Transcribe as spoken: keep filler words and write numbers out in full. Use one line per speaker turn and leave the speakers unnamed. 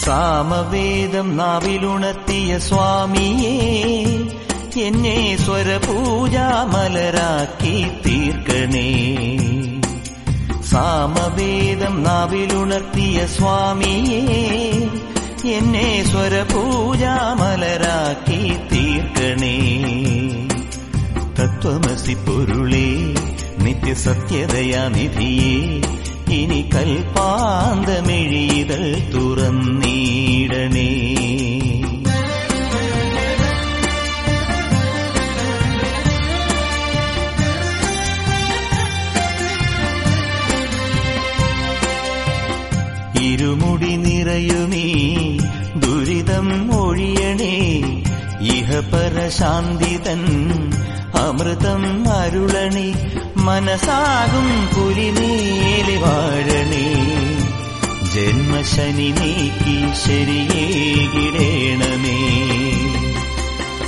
സാമവേദം നാവിലുണർത്തിയ സ്വാമിയേ, എന്നെ സ്വരപൂജാമലരാക്കി തീർക്കണേ. സാമവേദം നാവിലുണർത്തിയ സ്വാമിയേ, എന്നെ സ്വരപൂജാമലരാക്കി തീർക്കണേ. തത്വമസി പൊരുളേ, നിത്യസത്യദയാനിധിയേ, ഇനി കൽപ്പാന്തമിഴിതൾ തുറന്നീടണേ. ഇരുമുടി നിറയുമീ ദുരിതം ഒഴിയണേ, ഇഹപരശാന്തിതൻ അമൃതം അരുളണേ. മനസാകും പുലിമേലി വാഴണേ, ജന്മശനി നീക്കി ശരിയെ